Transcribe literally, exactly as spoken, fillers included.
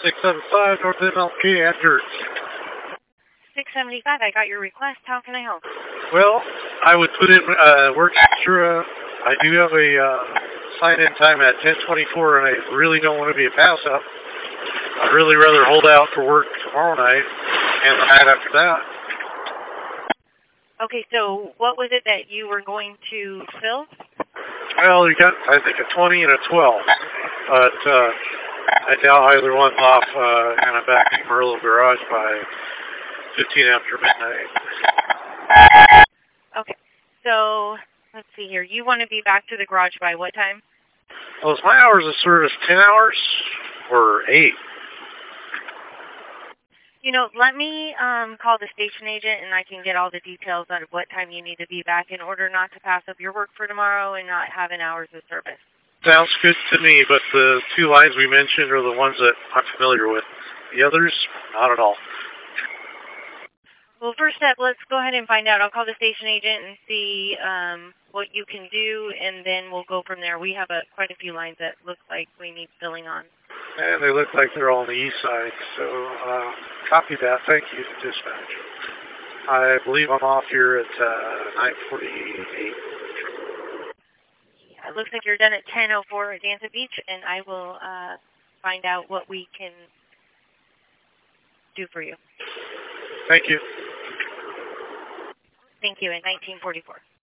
six seven five North M L K at Dirt. six seventy-five, I got your request. How can I help? Well, I would put in uh, work extra. I do have a uh, sign-in time at ten twenty-four, and I really don't want to be a pass-up. I'd really rather hold out for work tomorrow night and the night after that. Okay, so what was it that you were going to fill? Well, you got, I think, a twenty and a twelve. But uh, I doubt either one's off, uh, and I'm back in Merle Garage by fifteen after midnight. Okay, so let's see here. You want to be back to the garage by what time? Well, is my hours of service ten hours or eight? You know, let me um, call the station agent, and I can get all the details on what time you need to be back in order not to pass up your work for tomorrow and not have an hours of service. Sounds good to me, but the two lines we mentioned are the ones that I'm familiar with. The others, not at all. Well, first step, let's go ahead and find out. I'll call the station agent and see um, what you can do, and then we'll go from there. We have a, quite a few lines that look like we need filling on. And they look like they're all on the east side, so uh, copy that. Thank you, dispatch. I believe I'm off here at uh, nine forty-eight. Yeah, it looks like you're done at ten oh four at Danza Beach, and I will uh, find out what we can do for you. Thank you. Thank you, at nineteen forty-four.